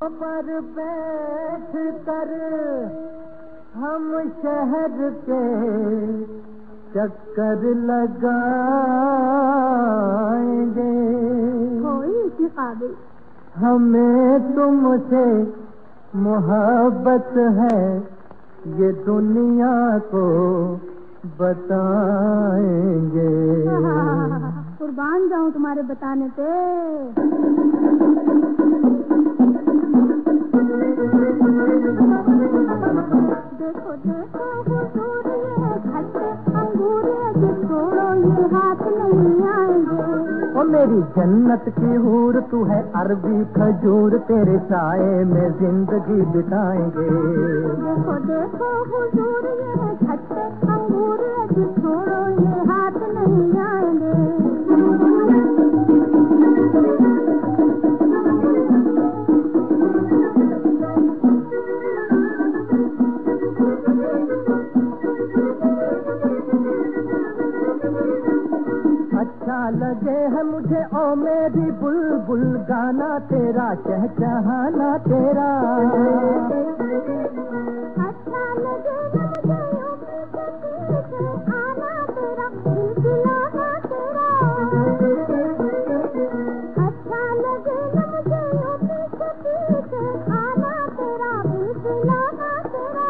पर बैठ कर हम शहर के चक्कर लगाएंगे। कोई इसी काबिल हमें तुमसे मोहब्बत है ये दुनिया को बताएंगे। कुर्बान जाऊं तुम्हारे बताने पे। देखो देखो हुजूर ये खट्टे अंगूर ये छोड़ो ये हाथ नहीं आएंगे। ओ मेरी जन्नत की हूर तू है अरबी खजूर तेरे साए में जिंदगी बिताएंगे। देखो देखो हुजूर ये खट्टे अंगूर ये छोड़ो ये हाथ नहीं आएंगे। अच्छा लगे है मुझे ओ मेरी बुलबुल गाना तेरा चहचहाना तेरा। अच्छा लगे मुझे आना तेरा दिलाना तेरा। अच्छा लगे मुझे आना तेरा दिलाना तेरा।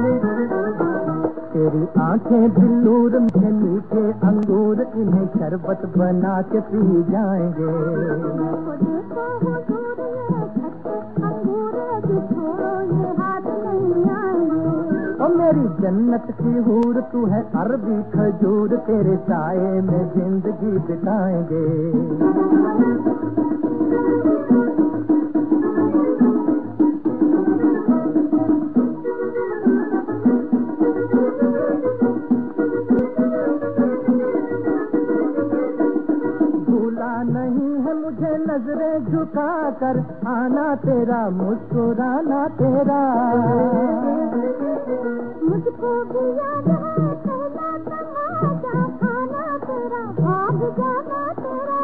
तेरी आंखें बिल्लूर में मीठे अंगूर इन्हें शरबत बना के पी जाएंगे। देखो देखो हुजूर ये खट्टे अंगूर ये छोड़ो ये हाथ नहीं आएंगे। ओ मेरी जन्नत की हूर तू है अरबी खजूर तेरे साए में जिंदगी बिताएंगे। नहीं है मुझे नजरें झुका कर आना तेरा मुस्कुराना तेरा। मुझको भी याद है पहला तमाशा खाना तेरा भाग जाना तेरा।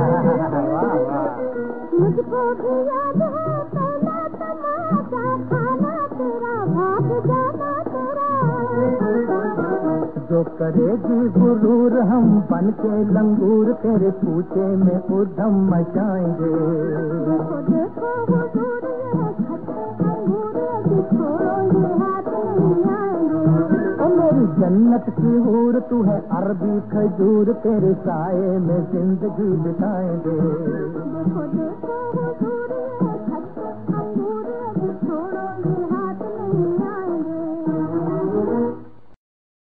मुझको भी याद है पहला तमाशा खाना तेरा भाग जाना तेरा। जो करेगी गुरूर हम बन के लंगूर तेरे पूछे में उधम मचाएंगे। देखो देखो हुजूर ये खट्टे अंगूर ये छोड़ो ये हाथ नहीं आएंगे। ओ मेरी जन्नत की हूर तू है अरबी खजूर तेरे साए में जिंदगी बिताएंगे। देखो देखो हुजूर ये खट्टे अंगूर ये छोड़ो ये हाथ नहीं आएंगे।